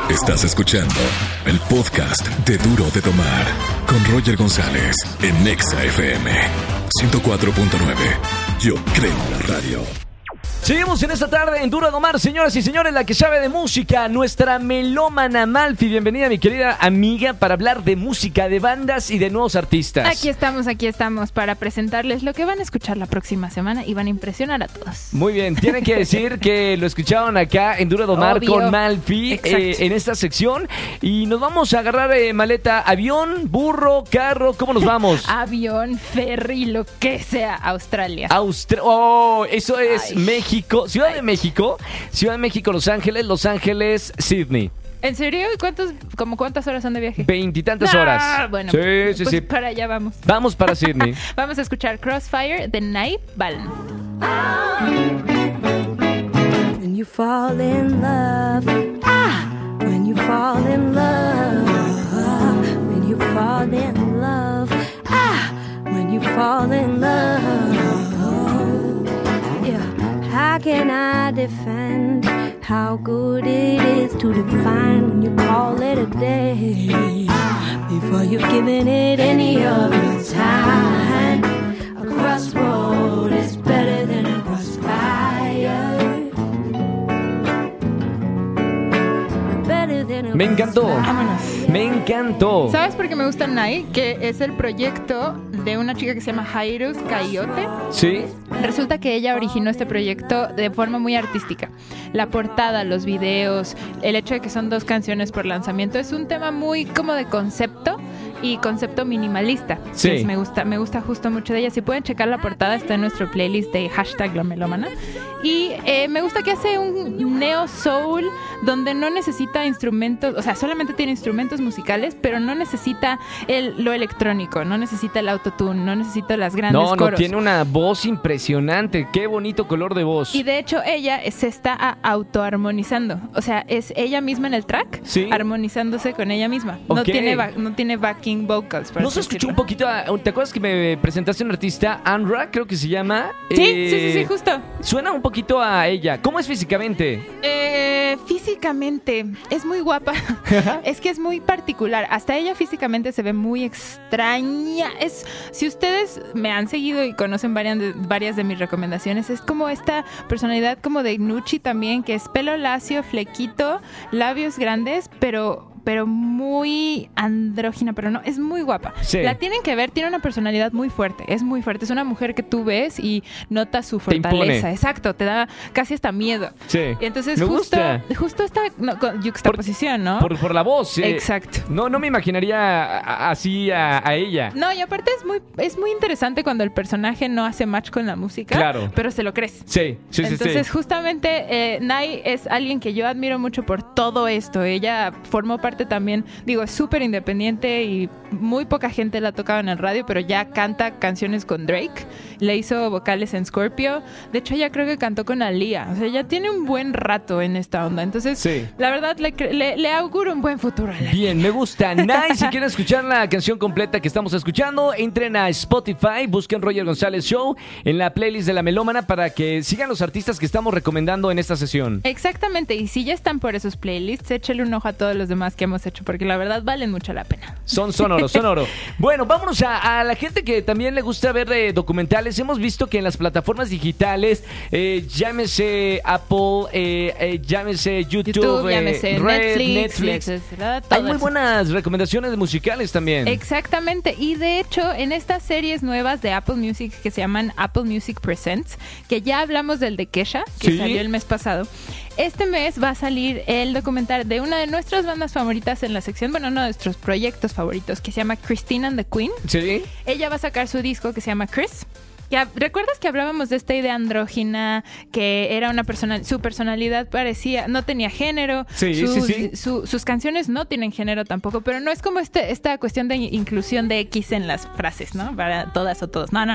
Estás escuchando el podcast de Duro de Tomar con Roger González en Nexa FM 104.9. Yo creo en la radio. Seguimos en esta tarde en Duro de Tomar, señoras y señores, la que sabe de música, nuestra melómana Malfi. Bienvenida, mi querida amiga, para hablar de música, de bandas y de nuevos artistas. Aquí estamos para presentarles lo que van a escuchar la próxima semana y van a impresionar a todos. Muy bien, tienen que decir que lo escucharon acá en Duro de Tomar con Malfi en esta sección. Y nos vamos a agarrar maleta, avión, burro, carro, ¿cómo nos vamos? Avión, ferry, lo que sea, Australia. Eso es México. Ciudad de México, Los Ángeles, Sydney. ¿En serio? ¿Y cuántas horas son de viaje? 20 y tantas horas. Bueno, sí. Para allá vamos. Vamos para Sydney. Vamos a escuchar Crossfire de Night Balm. When you fall in love, when you fall in love, when you fall in love, when you fall in love. How can I defend how good it is to define when you call it a day before you've given it any of your time? A crossroad is better than a crossfire. Me encantó. Vámonos. Me encantó. ¿Sabes por qué me gusta Nai? Que es el proyecto de una chica que se llama Jairus Coyote. Sí. Resulta que ella originó este proyecto de forma muy artística. La portada, los videos, el hecho de que son 2 canciones por lanzamiento, es un tema muy como de concepto y concepto minimalista. Sí. Entonces me gusta justo mucho de ella. Si pueden checar la portada, está en nuestro playlist de #lamelómana. Y me gusta que hace un neo soul donde no necesita instrumentos, o sea, solamente tiene instrumentos musicales, pero no necesita lo electrónico, no necesita el autotune, no necesita las grandes coros. No, tiene una voz impresionante, qué bonito color de voz. Y de hecho ella se está autoarmonizando, o sea, es ella misma en el track, ¿sí? Armonizándose con ella misma. Okay. No tiene backing vocals. ¿No se escuchó un poquito? ¿Te acuerdas que me presentaste a una artista, Anra, creo que se llama? Sí, justo. Suena un poquito a ella. ¿Cómo es físicamente? Físicamente es muy guapa. Es que es muy particular. Hasta ella físicamente se ve muy extraña. Si ustedes me han seguido y conocen varias de mis recomendaciones, es como esta personalidad como de Nucci también, que es pelo lacio, flequito, labios grandes, pero muy andrógina, pero no, es muy guapa. Sí. La tienen que ver, tiene una personalidad muy fuerte, es una mujer que tú ves y notas su fortaleza. Exacto, te da casi hasta miedo. Sí. Y entonces me justo esta juxtaposición, yuxtaposición, ¿no? Por la voz. Exacto. No me imaginaría así a ella. No, y aparte es muy interesante cuando el personaje no hace match con la música, claro, pero se lo crees. Sí. Entonces justamente Nai es alguien que yo admiro mucho por todo esto. Ella formó parte también, es súper independiente y muy poca gente la ha tocado en el radio, pero ya canta canciones con Drake, le hizo vocales en Scorpio, de hecho ella creo que cantó con Aaliyah, o sea, ya tiene un buen rato en esta onda, entonces sí, la verdad le auguro un buen futuro a la Bien, me gusta. Nice. Si quieren escuchar la canción completa que estamos escuchando, entren a Spotify, busquen Roger González Show en la playlist de La Melómana para que sigan los artistas que estamos recomendando en esta sesión. Exactamente, y si ya están por esos playlists, échale un ojo a todos los demás que hemos hecho, porque la verdad valen mucho la pena. Son oro. Bueno, vámonos a la gente que también le gusta ver documentales. Hemos visto que en las plataformas digitales, llámese Apple, llámese YouTube, llámese Netflix, hay muy buenas recomendaciones musicales también. Exactamente, y de hecho en estas series nuevas de Apple Music que se llaman Apple Music Presents, que ya hablamos del de Kesha, que salió el mes pasado, este mes va a salir el documental de una de nuestras bandas favoritas en la sección, uno de nuestros proyectos favoritos, que se llama Christine and the Queen. Sí. Ella va a sacar su disco que se llama Chris. ¿Recuerdas que hablábamos de esta idea andrógina, que era su personalidad parecía, no tenía género? Sí. Sus canciones no tienen género tampoco, pero no es como esta cuestión de inclusión de X en las frases, ¿no? Para todas o todos. No.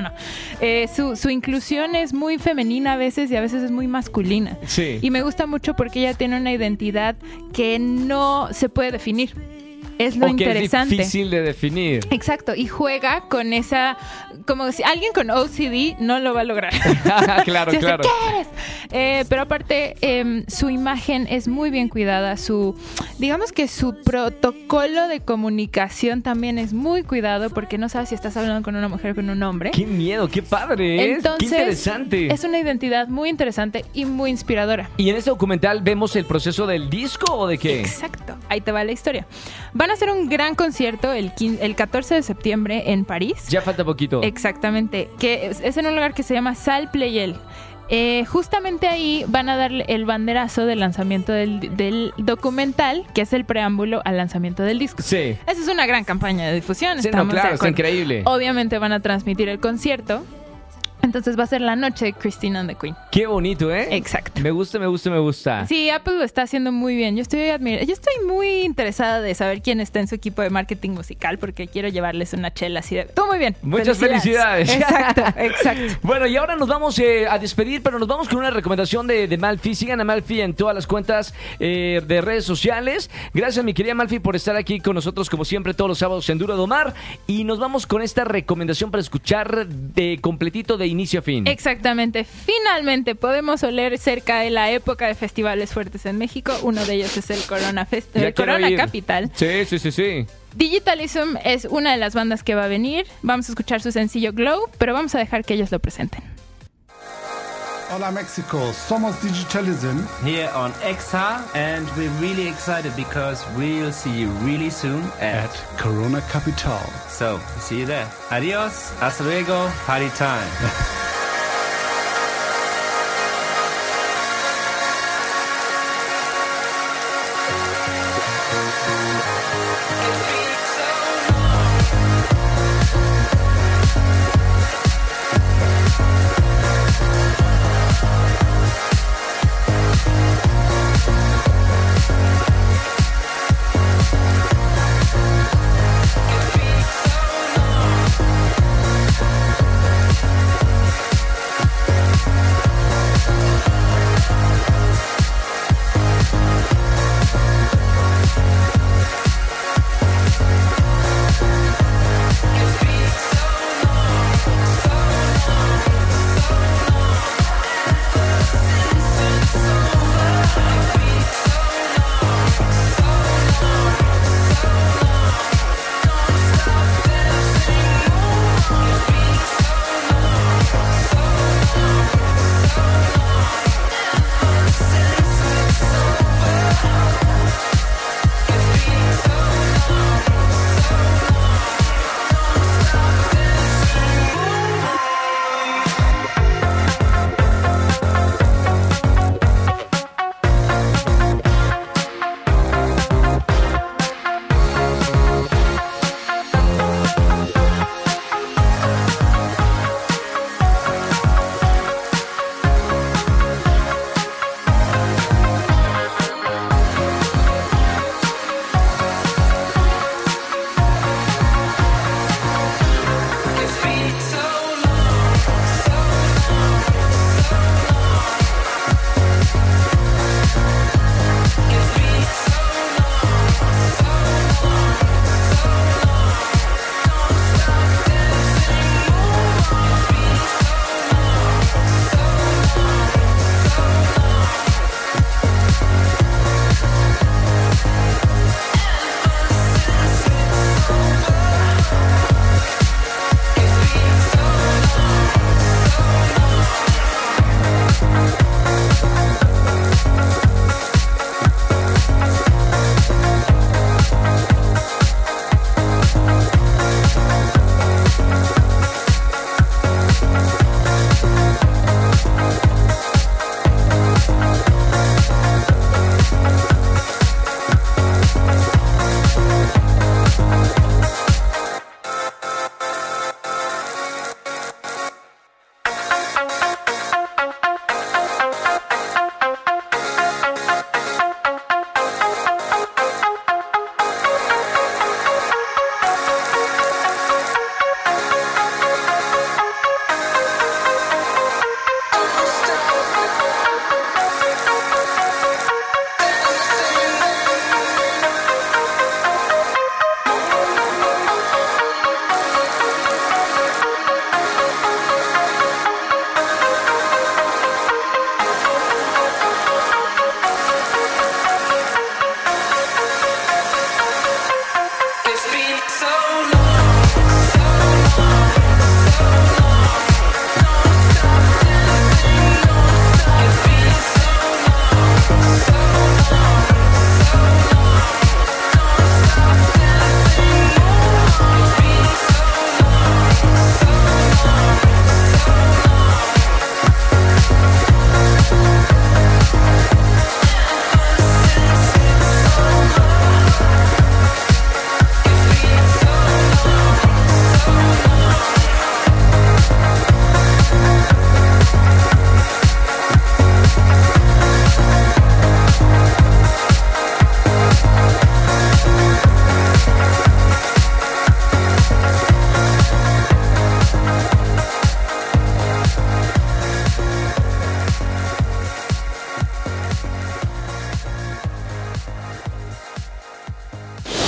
Su inclusión es muy femenina a veces y a veces es muy masculina. Sí. Y me gusta mucho porque ella tiene una identidad que no se puede definir. Es lo O que interesante. es difícil de definir. Exacto, y juega con esa, como si alguien con OCD no lo va a lograr. Claro, Sí, así, claro. ¿qué eres? Pero aparte, su imagen es muy bien cuidada, digamos que su protocolo de comunicación también es muy cuidado, porque no sabes si estás hablando con una mujer o con un hombre. ¡Qué miedo! ¡Qué padre! ¿Eh? Entonces, ¡Qué interesante! Es una identidad muy interesante y muy inspiradora. ¿Y en este documental vemos el proceso del disco o de qué? Exacto, ahí te va la historia. Van a hacer un gran concierto el 14 de septiembre en París. Ya falta poquito. Exactamente, que es en un lugar que se llama Salle Pleyel. Justamente ahí van a dar el banderazo del lanzamiento del documental, que es el preámbulo al lanzamiento del disco. Sí. Esa es una gran campaña de difusión. Sí, no, estamos de claro, está acuerdo. increíble. Obviamente van a transmitir el concierto. Entonces va a ser la noche de Christine and the Queen. Qué bonito, ¿eh? Exacto. Me gusta, me gusta, me gusta. Sí, Apple lo está haciendo muy bien. Yo estoy muy interesada de saber quién está en su equipo de marketing musical, porque quiero llevarles una chela así de... Todo muy bien. Muchas felicidades. Exacto, exacto. Bueno, y ahora nos vamos a despedir, pero nos vamos con una recomendación de Malfi. Sigan a Malfi en todas las cuentas de redes sociales. Gracias, mi querida Malfi, por estar aquí con nosotros, como siempre, todos los sábados en Duro de Omar. Y nos vamos con esta recomendación para escuchar de completito de inicio a fin. Exactamente. Finalmente podemos oler cerca de la época de festivales fuertes en México. Uno de ellos es el Corona Ya quiero Corona ir. Capital. Sí. Digitalism es una de las bandas que va a venir. Vamos a escuchar su sencillo Glow, pero vamos a dejar que ellos lo presenten. Hola Mexico, somos Digitalism. Here on EXA, and we're really excited because we'll see you really soon At Corona Capital. So, see you there. Adios, hasta luego, party time.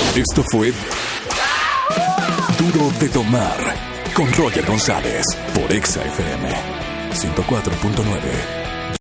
Esto fue Duro de Tomar con Roger González por Exa FM 104.9.